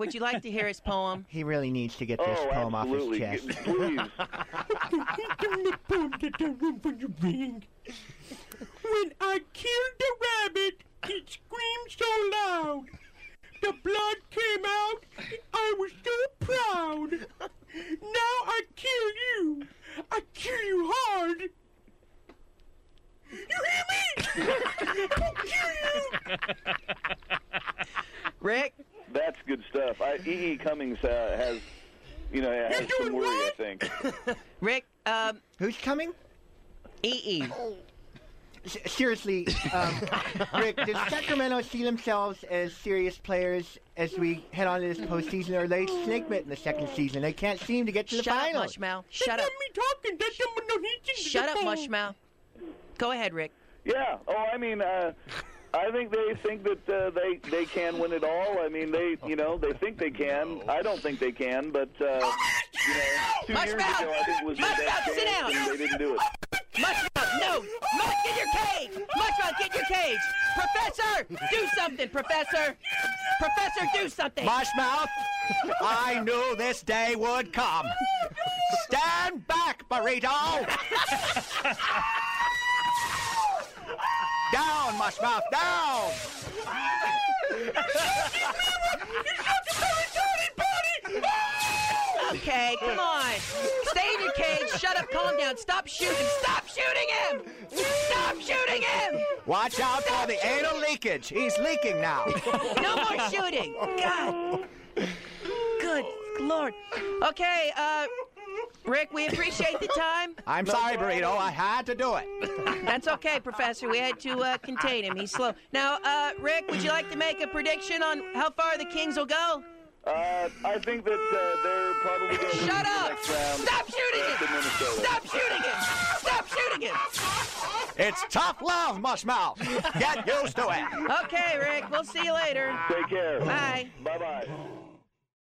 would you like to hear his poem? He really needs to get this poem off his chest. Please. When I killed the rabbit, it screamed so loud. The blood came out, and I was so proud. Now I kill you. I kill you hard. You hear me? I'll kill you. Rick? That's good stuff. E.E. Cummings has some worry, I think. Rick, Who's coming? E.E. Seriously, Rick, does Sacramento see themselves as serious players as we head on to this postseason, or are they snake bit in the second season? They can't seem to get to the Shut up, finals. Mushmouth. Shut up. Let me talking. That's someone who needs to Shut up, the phone. Mushmouth. Go ahead, Rick. Yeah. Oh, I mean, I think they think that they can win it all. I mean, they think they can. I don't think they can, but 2 years ago, I think was their best Sit chance, down. and they didn't do it. Mushmouth, no! Mush, get your cage! Mushmouth, get your cage! Professor, do something, Professor! Professor, do something! Mushmouth, I knew this day would come. Stand back, Burrito! Down, Mushmouth, down! Okay, come on. Stay in your cage. Shut up, calm down. Stop shooting. Stop shooting him! Stop shooting him! Watch out for the anal leakage. He's leaking now. No more shooting. God. Good Lord. Okay, Rick, we appreciate the time. I'm sorry, Burrito. I had to do it. That's okay, Professor. We had to contain him. He's slow. Now, Rick, would you like to make a prediction on how far the Kings will go? I think that they're probably going to lose Shut the up! next round. Stop shooting him! to Minnesota. Stop shooting him! Stop shooting him! It's tough love, Mushmouth. Get used to it. Okay, Rick, we'll see you later. Take care. Bye. Bye-bye.